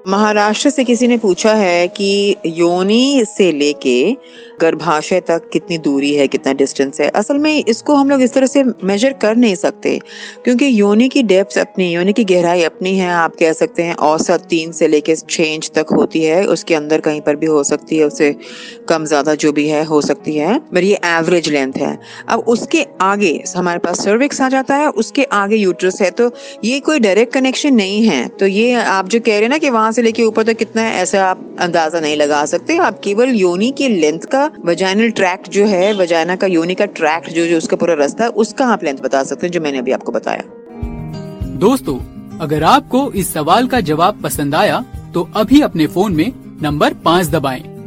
महाराष्ट्र से किसी ने पूछा है कि योनि से लेके गर्भाशय तक कितनी दूरी है, कितना डिस्टेंस है। असल में इसको हम लोग इस तरह से मेजर कर नहीं सकते, क्योंकि योनि की डेप्थ अपनी, योनि की गहराई अपनी है। आप कह सकते हैं औसत 3 से लेके 6 इंच तक होती है, उसके अंदर कहीं पर भी हो सकती है, उससे कम ज्यादा जो भी है हो सकती है, पर ये एवरेज लेंथ है। अब उसके आगे हमारे पास सर्विक्स आ जाता है, उसके आगे यूट्रस है, तो ये कोई डायरेक्ट कनेक्शन नहीं है। तो ये आप जो कह रहे हैं ना कि वहां से लेके ऊपर तक कितना है, ऐसा आप अंदाजा नहीं लगा सकते। आप केवल योनि की लेंथ का, वजाइनल ट्रैक्ट जो है, वजाइना का योनि का ट्रैक्ट जो उसका पूरा रास्ता है, उसका आप लेंथ बता सकते हैं, जो मैंने अभी आपको बताया। दोस्तों, अगर आपको इस सवाल का जवाब पसंद आया तो अभी अपने फोन में नंबर 5 दबाएं।